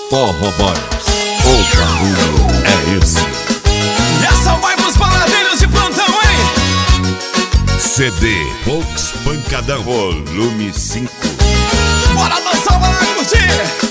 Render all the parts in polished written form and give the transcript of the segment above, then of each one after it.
Forró Boys, o barulho é esse. E essa vai pros baladeiros de plantão, hein? CD Volks Pancadão, volume 5. Bora dançar, bora curtir!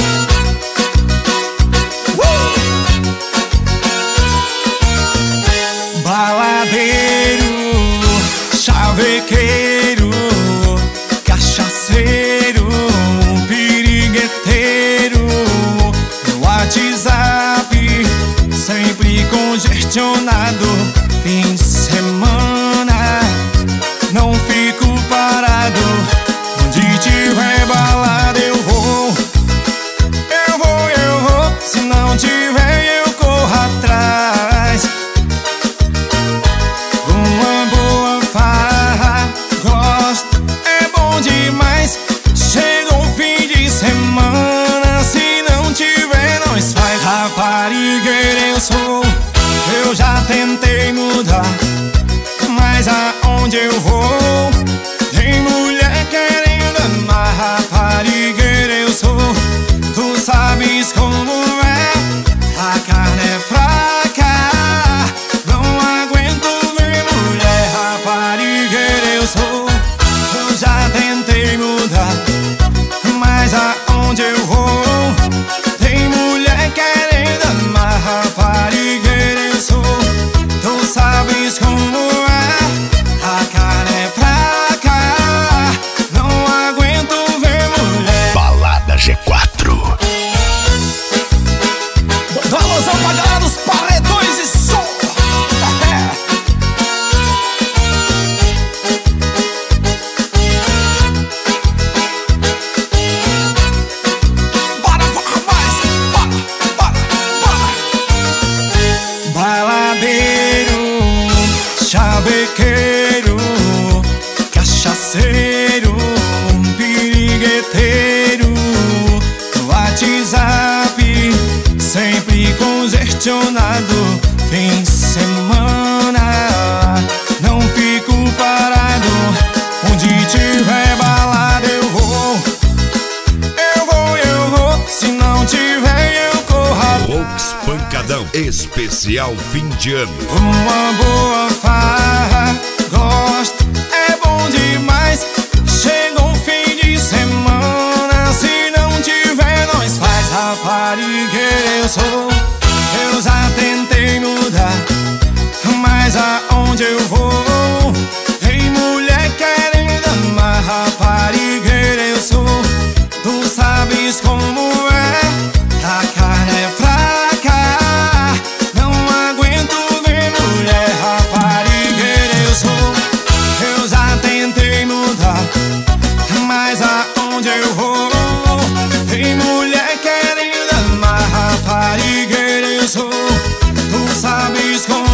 Baladeiro, chavequeiro, cachaceiro, pirigueteiro, no WhatsApp, sempre congestionado. Fim de semana, não fico parado. Onde tiver balada eu vou. Se não tiver eu corro atrás. Uma boa farra, gosto, é bom demais. Chegou o fim de semana, se não tiver nós faz. Raparigueira eu sou, eu já tentei mudar, mas aonde eu vou tem mulher querendo amar. Raparigueira eu sou, tu sabes como é. A carne é fraca, não aguento ver mulher. Raparigueira eu sou, eu já tentei mudar, mas aonde eu vou tem mulher querendo amar. Raparigueira eu sou, tu sabes como é. A carne é fraca, não aguento ver mulher. Balada G4. Alusão pra galera dos paredões e som. Bora, mais, bora. Baladeiro, chavequeiro, cachaceiro, pirigueteiro, no WhatsApp, sempre congestionado. Fim de semana, não fico parado. Onde tiver balada eu vou. Se não tiver eu corro atrás. Volks Pancadão, especial fim de ano. Uma boa farra, gosto, é bom demais. Chegou o fim de semana, se não tiver nós faz. Raparigueira eu sou, eu já tentei mudar, mas aonde eu vou tem mulher querendo amar. Raparigueira eu sou, tu sabes como é. A carne é fraca, não aguento ver mulher. Raparigueira eu sou, eu já tentei mudar, mas aonde eu vou tem mulher querendo amar. Raparigueira eu sou, tu sabes como